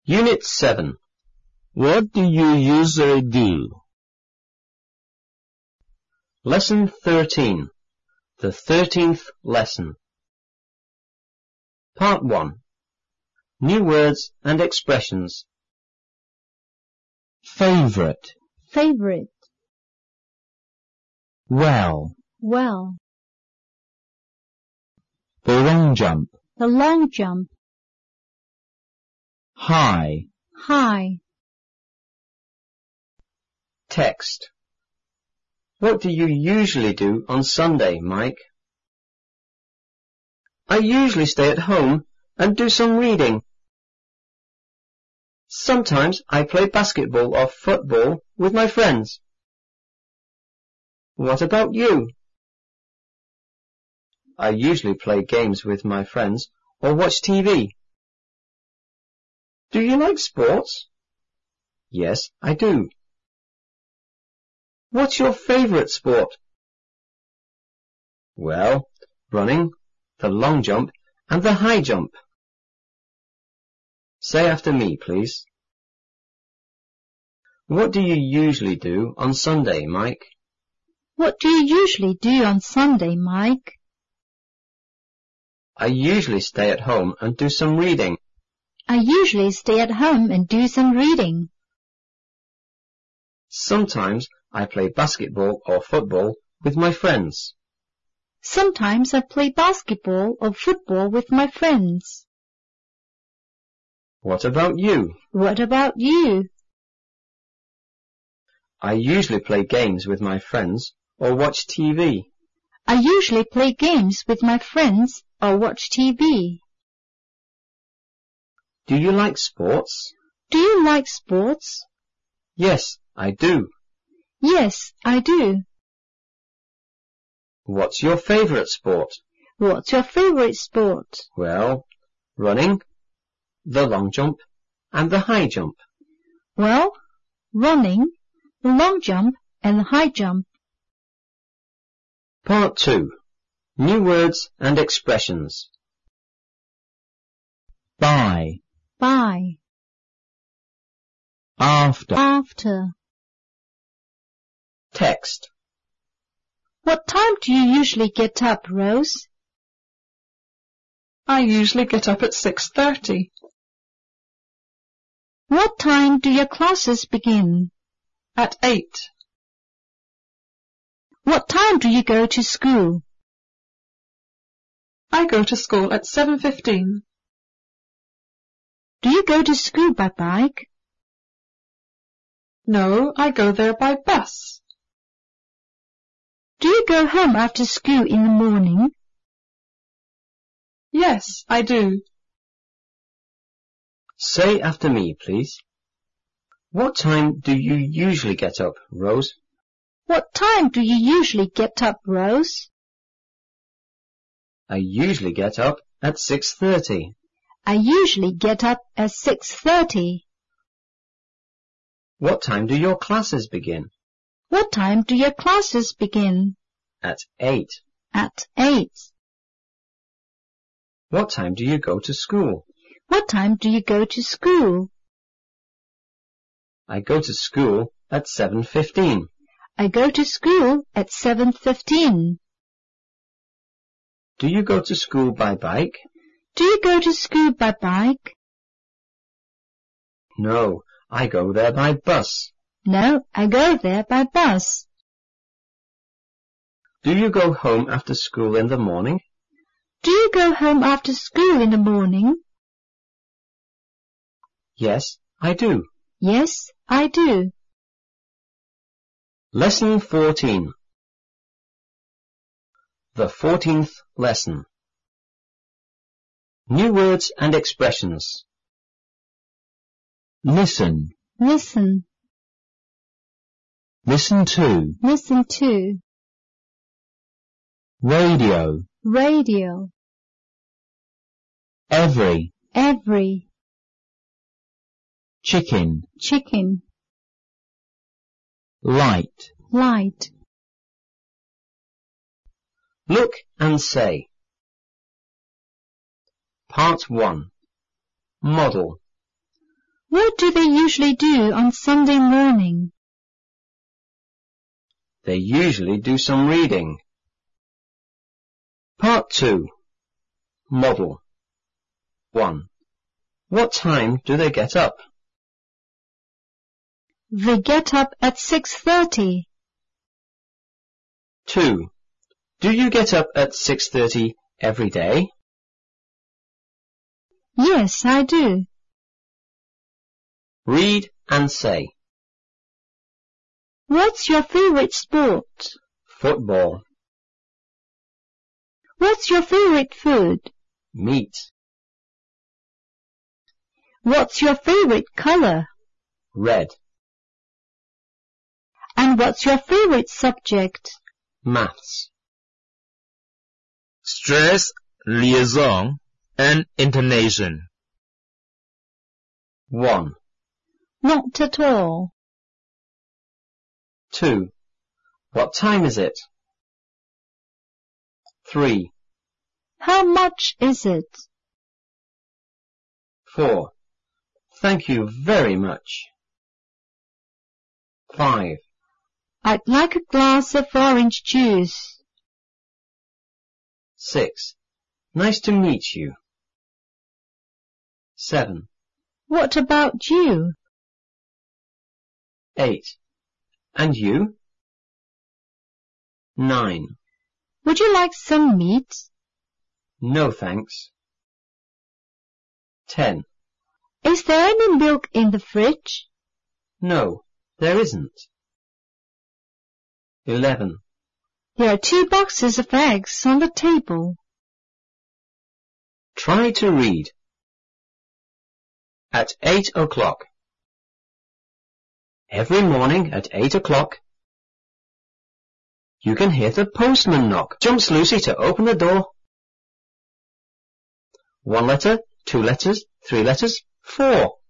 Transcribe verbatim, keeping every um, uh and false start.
Unit seven. What do you usually do? Lesson thirteen. The thirteenth lesson. Part one. New words and expressions. Favorite. Favorite. Well. Well. The long jump. The long jump. High. High. Text. What do you usually do on Sunday, Mike? I usually stay at home and do some reading. Sometimes I play basketball or football with my friends. What about you? I usually play games with my friends or watch T V. Do you like sports? Yes, I do. What's your favorite sport? Well, running, the long jump, and the high jump. Say after me, please. What do you usually do on Sunday, Mike? What do you usually do on Sunday, Mike? I usually stay at home and do some reading. I usually stay at home and do some reading. Sometimes I play basketball or football with my friends. Sometimes I play basketball or football with my friends. What about you? What about you? I usually play games with my friends or watch T V. I usually play games with my friends or watch T V. Do you like sports? Do you like sports? Yes, I do. Yes, I do. What's your favorite sport? What's your favorite sport? Well, running, the long jump, and the high jump. Well, running, the long jump, and the high jump. Part two. New words and expressions. By. By. After. After. Text. What time do you usually get up, Rose? I usually get up at six thirty. What time do your classes begin? At eight. What time do you go to school? I go to school at seven fifteen. Do you go to school by bike? No, I go there by bus. Do you go home after school in the morning? Yes, I do. Say after me, please. What time do you usually get up, Rose? What time do you usually get up, Rose? I usually get up at six thirty. I usually get up at six thirty. What time do your classes begin? What time do your classes begin? At eight. At eight. What time do you go to school? What time do you go to school? I go to school at seven fifteen. I go to school at seven fifteen. Do you go to school by bike? Do you go to school by bike? No, I go there by bus. No, I go there by bus. Do you go home after school in the morning? Do you go home after school in the morning? Yes, I do. Yes, I do. Lesson fourteen. The fourteenth lesson. New words and expressions. Listen. Listen. Listen to. Listen to. Radio. Radio. Every. Every. Chicken. Chicken. Light. Light. Look and say. Part one. Model. What do they usually do on Sunday morning? They usually do some reading. Part two. Model. one. What time do they get up? They get up at six thirty. two. Do you get up at six thirty every day? Yes, I do. Read and say. What's your favorite sport? Football. What's your favorite food? Meat. What's your favorite color? Red. And what's your favorite subject? Maths. Stress, liaison, and intonation. one. Not at all. two. What time is it? three. How much is it? four. Thank you very much. five. I'd like a glass of orange juice. six. Nice to meet you. seven. What about you? eight. And you? nine. Would you like some meat? No thanks. ten. Is there any milk in the fridge? No, there isn't. eleven. There are two boxes of eggs on the table. Try to read. At eight o'clock. Every morning at eight o'clock, you can hear the postman knock. Jumps Lucy to open the door. One letter, two letters, three letters, four.